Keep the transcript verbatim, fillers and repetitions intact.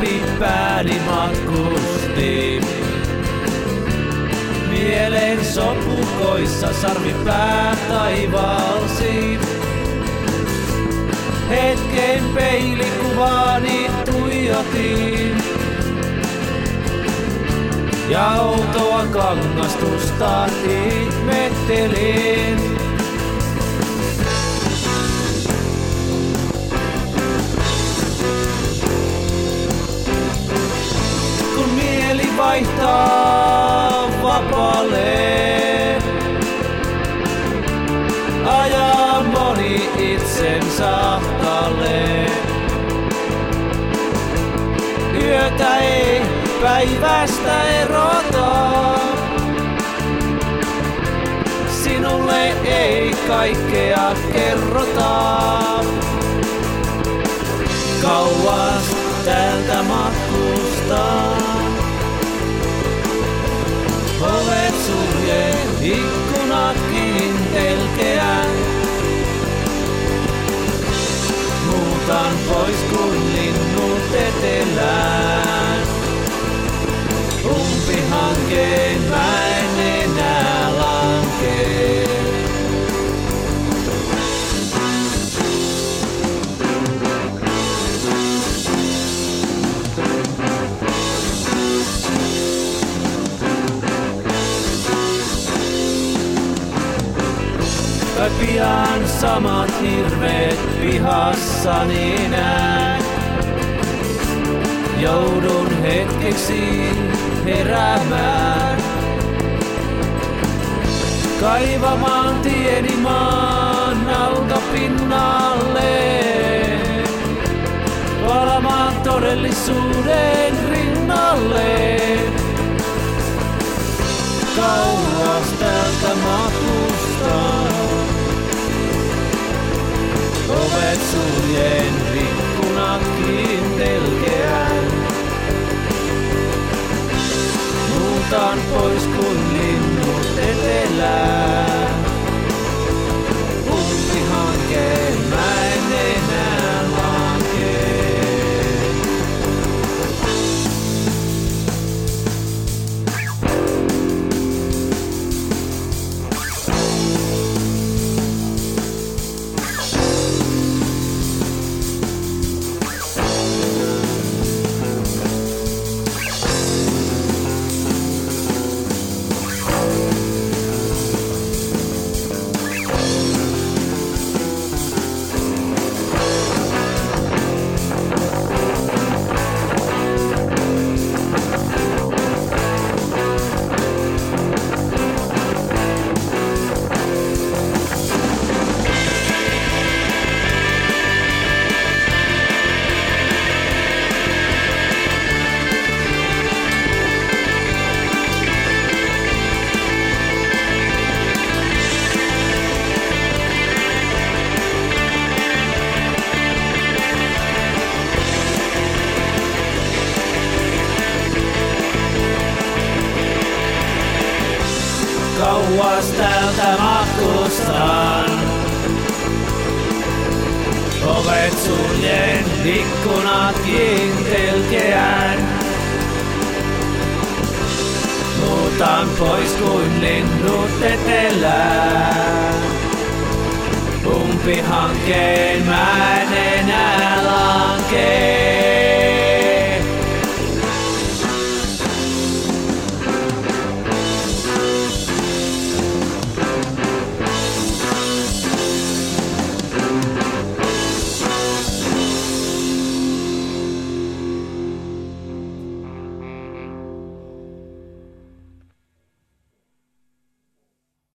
läpi pääni matkusti. Mielen sopukoissa sarvipää taivalsi. Hetken peilikuvaani tuijotin. Ja outoa kangastusta ihmettelin. Kun mieli vaihtaa vapaalle, ajaa moni itsensä ahtaalle. Yötä ei päivästä erota, sinulle ei kaikkea kerrota. Kauas täältä matkustaa, ovet sulje, ikkunat kiintelkeä. Muutan pois kun linnut etelään. Umpihankeen mä en enää lankee. Pian samat hirveet pihassani näen. Joudun hetkeksi heräämään, kaivamaan tieni maan alta pinnalle, palamaan todellisuuden rinnalle. Kauas täältä matkustaa, ovet suljen, ikkunat kiintelkeän. Muutan pois kun linnut etelään. Umpihankeen mä en enää lankee. Kauas täältä matkustan, ovet suljen, ikkunat kiintelkeän. Muutan pois kuin linnut etelään. Umpihankeen mä en enää lankee.